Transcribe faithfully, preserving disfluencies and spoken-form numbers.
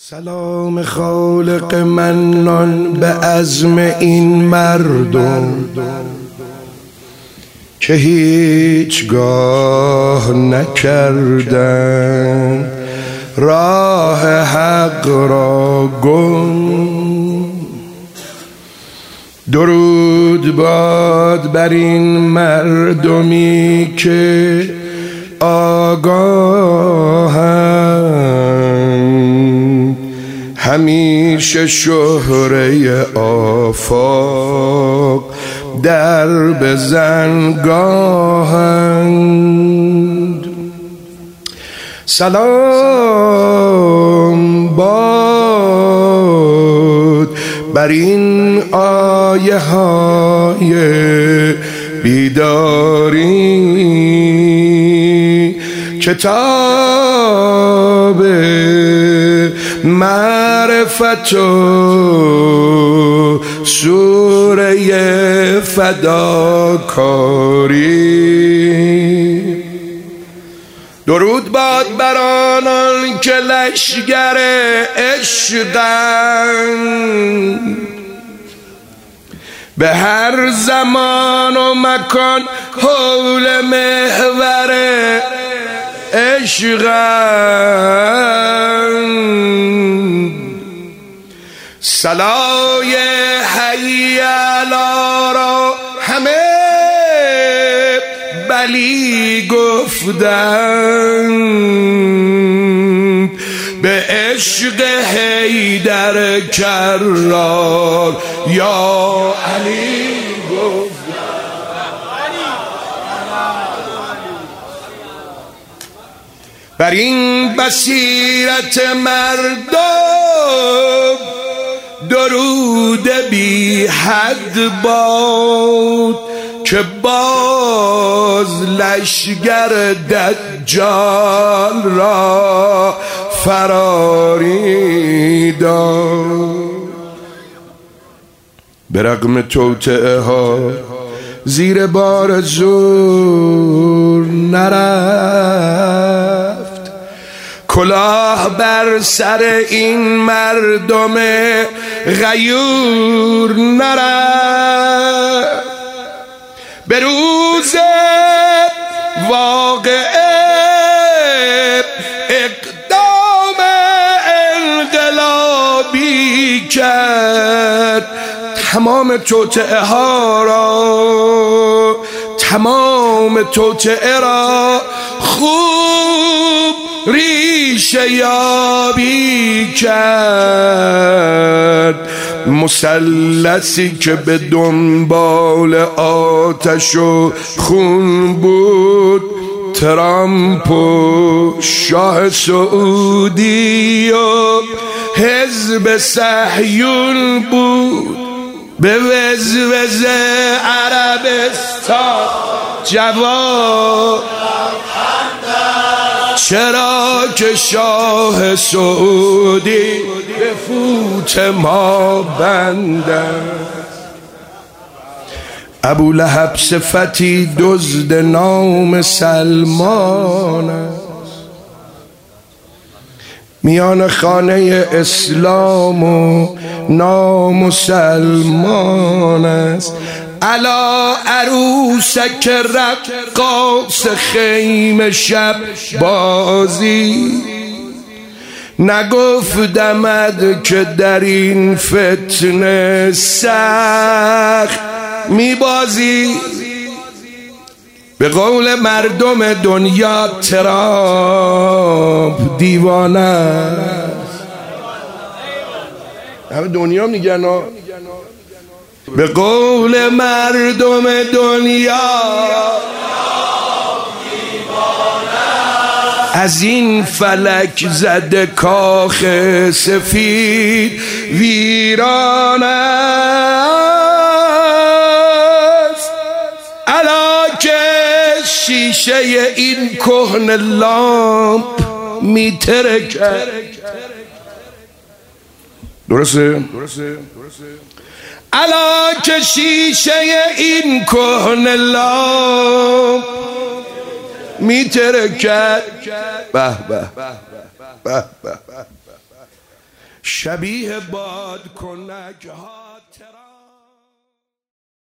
سلام خالق منان به عزم این مردم که هیچگاه نکردن راه حق را گم. درود باد بر این مردمی که آگاهند، همیشه شهره آفاق در بزنگاهند. سلام باد بر این آیه های بیداری، کتاب معرفت و سوره فداکاری. درود باد بر آنان که لشگر عشقند، به هر زمان و مکان حول محور عشقند. صلای حی علی را همه بلی گفتند، به عشق حیدر کرار یا علی گفتند. بر این بصیرت مردم درود بی حد باد، که باز لشگر دجال را فراری داد. به رغم توطئه ها زیر بار زور نرفت، کلاه بر سر این مردم غیور نرفت. به روز واقعه اقدام انقلابی کرد، تمام توطئه ها را تمام توطئه را خوب ریشه یابی کرد. مثلثی که به دنبال آتش و خون بود، ترامپ و شاه سعودی و حزب صهیون بود. به وزوز عربستان جواب چرا که شاه سعودی به فوت ما بنده. ابولهب صفتی دزد نام سلمان است، میان خانه اسلام و نام سلمان است. علا عروسک رقاص خیمه شب بازی، نگفتمد که در این فتنه سخت میبازی. به قول مردم دنیا ترامپ دیوانه است. همه دنیا میگن ها. به قول مردم دنیا از این فلک زده کاخ سفید ویران است. الا که شیشه این کهنه لامپ میترکد. درسته؟ الا که شیشه این کهنه لامپ میترکد. به به به به. شبیه باد کنک ها ترا